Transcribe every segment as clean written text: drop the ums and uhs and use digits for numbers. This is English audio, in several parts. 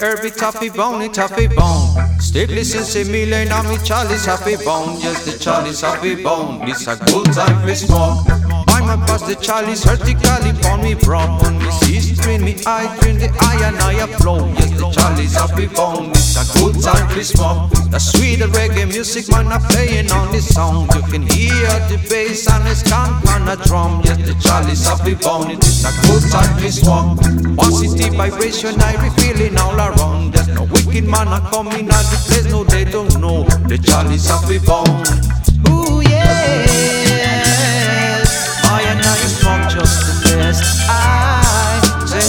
herby, toffee bone. Strictly since a million, I'm a Charlie's happy bone. Yes, the Charlie's happy bone. It's a good time for smoke. I'm a pass the Charlie's vertically upon me, bro. On me seas, between me eye, between the eye and I flow. Yes, the Charlie's happy bone. It's a good time for smoke. The sweet reggae music, man, I'm playing on this song. You can hear the bass and the skank on the drum. Yes, the Charlie's happy bone. It's a good time for smoke. Positive vibration, I be feeling all around. There's no wicked man a coming out the place, no they don't know. The Charlie's happy bone. Ooh yes, I and I smoke just the best. I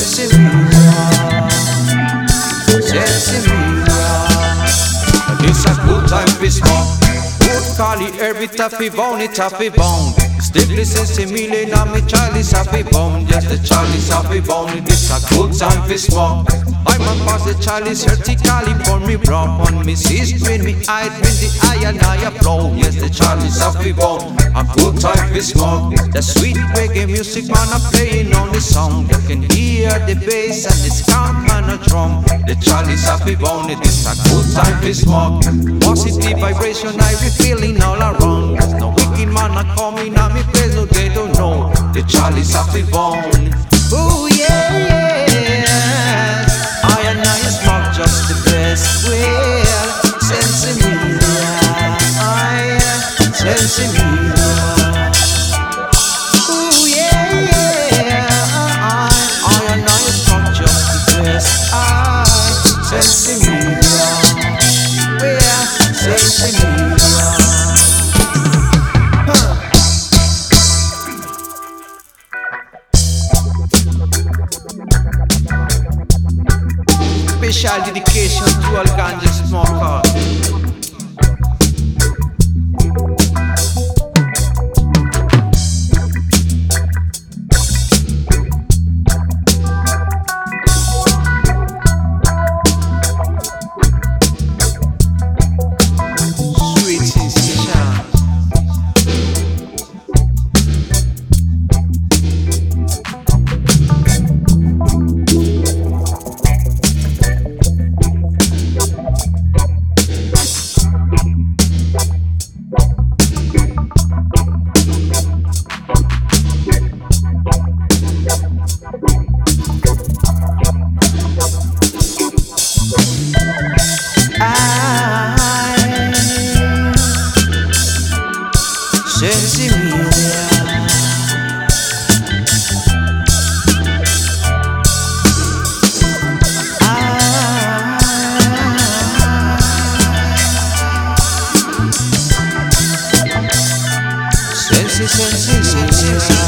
Sensimilla. It's a good time for smoke. Good Cali, herby, toffee bone. Strictly Sensimilla, now me Charlie's happy bone. Yes, the Charlie's happy bone. It's a good time for smoke. I'm a pass the Charlie's vertically for me, bro. On me seas, between me eye, between the eye and I flow. Yes, the Charlie's happy bone. A good time for smoke. The sweet reggae music, man, I'm playing on the song. You can hear the bass and the skank and the drum. The Charlie's happy bone. It is a good time for smoke. Positive vibration, I be feeling all around. There's no wicked man a coming on me place, no they don't know. The Charlie's happy bone. Ooh yeah, I and I smoke just the best. Well, Sensimilla, Sensimilla. Ooh yeah, I and I smoke just the best. Sensimilla, well, Sensimilla. Special dedication to all ganja smokers. Sweet sensation. Sensimilla. Sensi, sensi, sensi, sensi.